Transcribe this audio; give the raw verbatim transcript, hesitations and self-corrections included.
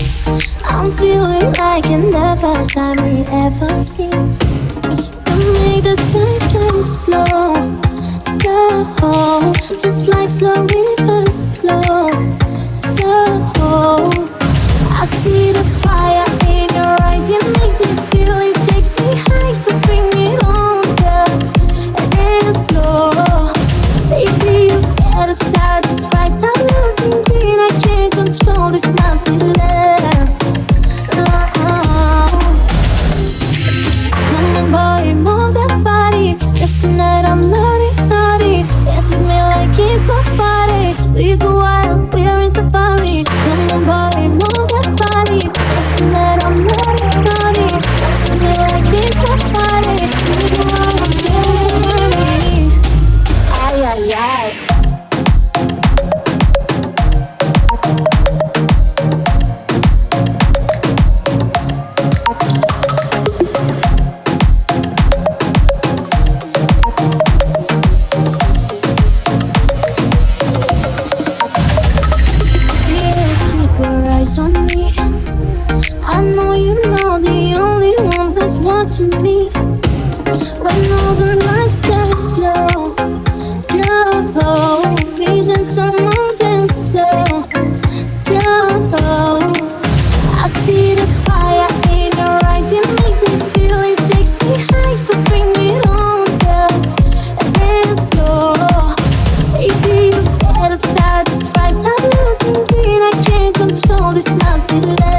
I'm feeling like in the first time we ever meet. You make the time fly slow, slow, just like slow rivers flow, slow. I see the fire in your eyes, it makes me feel, it takes me high, so bring me on, girl, and dance floor. Baby, you gotta start this right, I'm losing it, I can't control this, must be love. Uh-uh. Come on, boy, move that body, yes, tonight I'm naughty, naughty, dance with me like it's my party. Lead the wild, we're in safari. Come on, boy, move that body, yes, tonight I'm naughty, naughty, dance with me like it's my party. Lead the wild, we're in safari. Ay, ay, ay. On me, I know you know the only one who's watching me. When all the lights dance slow, slow, vision someone dance slow, slow. I see the fire in your eyes, it makes me feel, it takes me high, so bring me on, girl, and dance floor. Baby, you better start this right, I'm losing it, I can't control this, must be love.